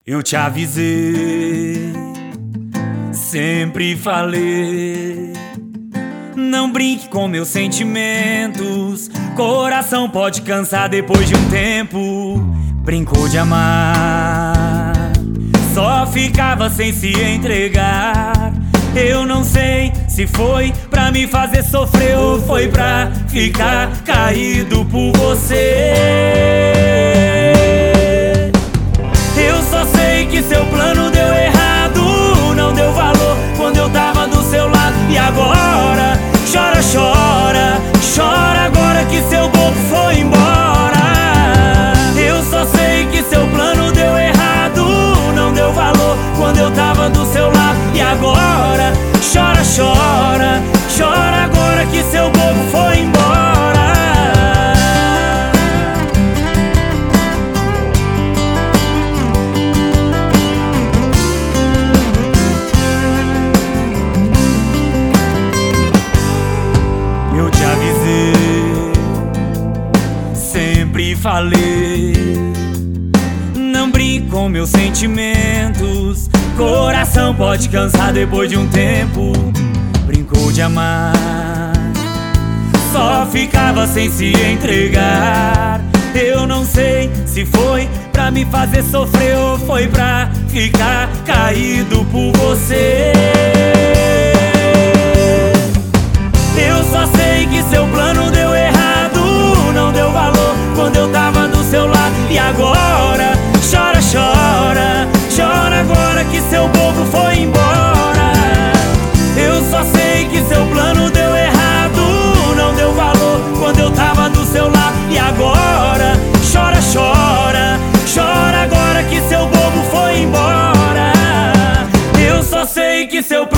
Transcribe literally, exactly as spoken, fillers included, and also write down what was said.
Eu te avisei, sempre falei, não brinque com meus sentimentos. Coração pode cansar depois de um tempo. Brincou de amar, só ficava sem se entregar. Eu não sei se foi pra me fazer sofrer ou foi pra ficar caído por você. Eu só sei que seu plano deu errado, não deu valor quando eu tava do seu lado. E agora, chora, chora, chora agora que seu bobo foi embora. Eu só sei que seu plano deu errado, não deu valor quando eu tava do seu lado. E agora, chora, chora, chora agora que seu bobo foi embora. Eu te avisei, sempre falei, não brinque com meus sentimentos. Coração pode cansar depois de um tempo. Brincou de amar, só ficava sem se entregar. Eu não sei se foi pra me fazer sofrer ou foi pra ficar caído por você. Eu só sei que seu plano deu errado, não deu valor quando eu tava do seu lado. E agora, chora, chora, chora agora que seu bobo foi embora. Eu só sei que seu plano deu errado, não deu valor quando eu tava do seu lado. E agora, chora, chora, chora agora que seu bobo foi embora. Eu só sei que seu